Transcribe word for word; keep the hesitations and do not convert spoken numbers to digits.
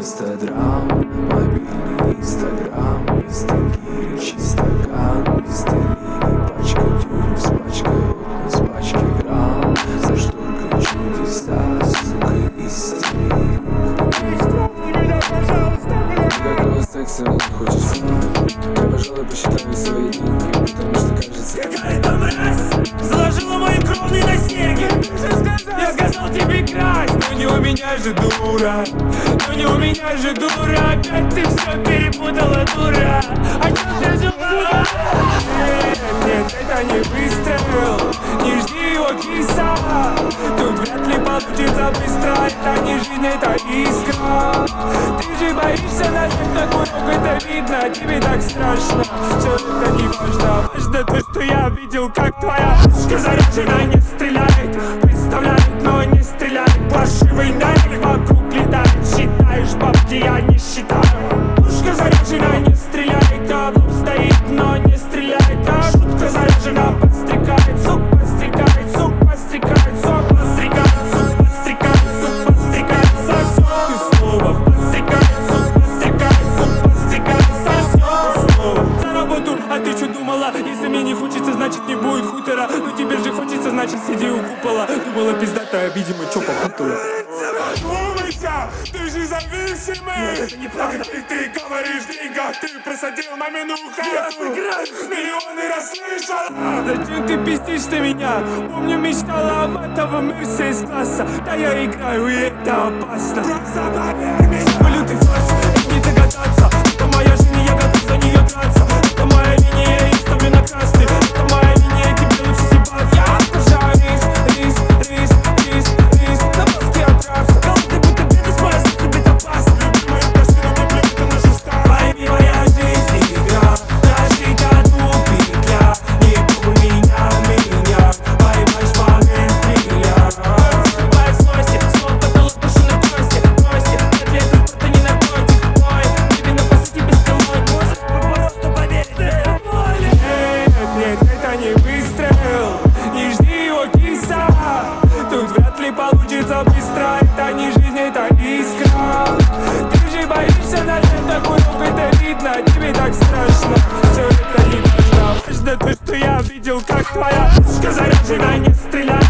Инстаграм, мобильный Инстаграм, вместо гири чистоган, вместо линий пачка тюрек с пачкой рот, с пачки грамм. За шторкой чудеса, сука, истерик. Никакого секса мне не хочется. Я, пожалуй, посчитаю свои деньги, потому что кажется... Какая-то мразь заложила мои кровные на снеге. Я сказал тебе красть, но не у меня же дура. Но не у меня же дура. Опять ты все перепутала, дура. А чё ты забыла? Нет, нет, это не выстрел. Не жди его, киса. Тут вряд ли получится быстро. Это не жизнь, это искра. Ты же боишься нажать на курок, это видно. Тебе так страшно, все это не важно. Важно то, что я видел, как твоя пушка заряжена, не стреляет. Представляет, но не стреляет. Паршивый навик вокруг летает. Считаешь бабки, я не считаю. Пушка заряжена, не стреляет. А в лоб стоит, но не стреляет. А шутка заряжена, подстрекает. Сук подстрекает, сук подстрекает. Сук подстрекает, сук подстрекает. Сук подстрекает, сосёт. Ты снова подстрекает, сук подстрекает. Сук подстрекает, сосёт. Снова за работу, а ты чё думала? Если мне не хочется, значит не будет хутора. Ну тебе же хочется, значит сиди у купола. Думала пиздатая, видимо, чё попутала. Умыся, ты же зависимый. Нет, это неправда. И ты говоришь в деньгах, ты просадил мамину хату. Миллионы расслышала. Зачем ты пиздишь-то меня? Помню, мечтала о матовом Мерсе из класса. Да я играю, и это опасно. Просто поверь мне. Валютый фарс, и не догадаться. Это моя жизнь, я готов за нее драться. Это моя линия, я их ставлю на красный. Это моя линия, тебе лучше съебаться. Я обожаю рис, рис, рис, рис, рис. На мозге отрався. Голодный будто беды, споря, за тебе опасно. Любимая машина, мне плевать на нашу стар. Пойми, моя жизнь игра. Прожить одну петля. Не пробуй меня, меня. Поймаешь момент стреля. Срубай злости, снова потолок, пушу на кости, кости. Нет лета, спорта не наркотик. Ой, тебе на посаде без колонь. Можешь просто поверить, ты боли. Нет, нет, это не выстрел. Не жди его, киса. Тут вряд ли получится быстро. Это не жизнь, это искра. Ты же боишься нажать на курок, это видно. Тебе так страшно, все это не важно. Важно то, что я видел, как твоя пушка заряжена, не стреляет.